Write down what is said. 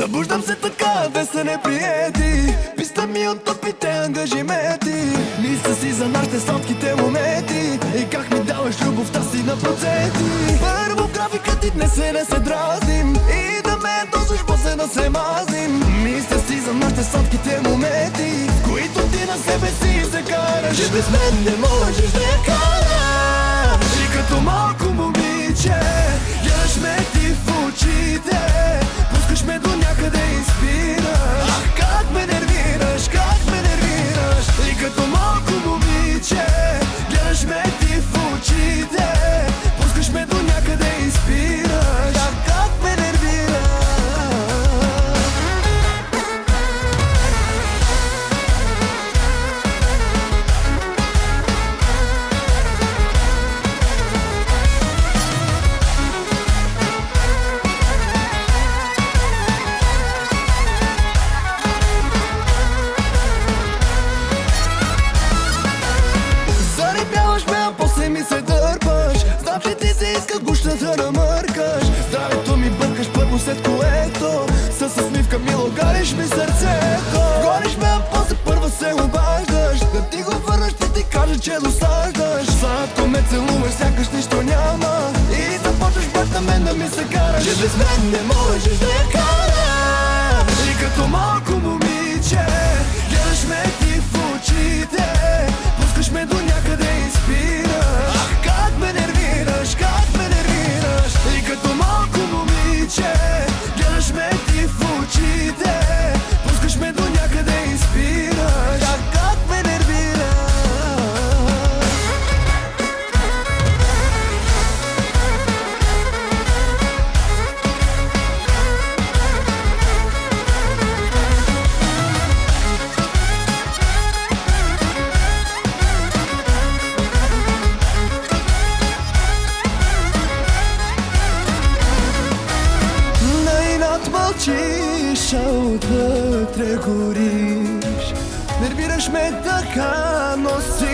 Събуждам се така, без са неприети. Писта ми от топите ангажименти. Мисля си за нашите сладките моменти и как ми даваш любовта си на проценти. Първо в графика ти днес не се дразним и да ме досваш, после да се мазим. Мисля си за нашите сладките моменти, в които ти на себе си се караш. Че без мен не можеш да я караш. И като малко момиче гледаш ме ти в очите, пускаш ме до някъде и спираш. Ах, как ме нервираш, как ме нервираш. И като малко момиче гледаш ме ти в очите, пускаш ме до някъде и спираш. Ах, как ме нервираш. Заребяваш ме, а после ми се дърпаш. Знам, че ти се иска гущата да мъркаш. Здравето ми бъркаш първо, след което с усмивка мило галиш ми сърцето. Гониш ме, а после първа се обаждаш. Да ти го върнеш, ти кажа, че досаждаш. Сладко ме целуваш, сякаш нищо няма и започваш пак на мен да ми се караш. Че без мен не можеш да я караш. И като малко момиче гледаш ме ти в очите, пускаш ме до някъде и спираш. Ах, как ме нервираш, как ме нервираш. И като малко момиче гледаш ме ти в очите, пускаш ме до някъде и спираш. Ах, как ме нервираш. Мълчиш, а отвътре гориш. Нервираш ме така, но си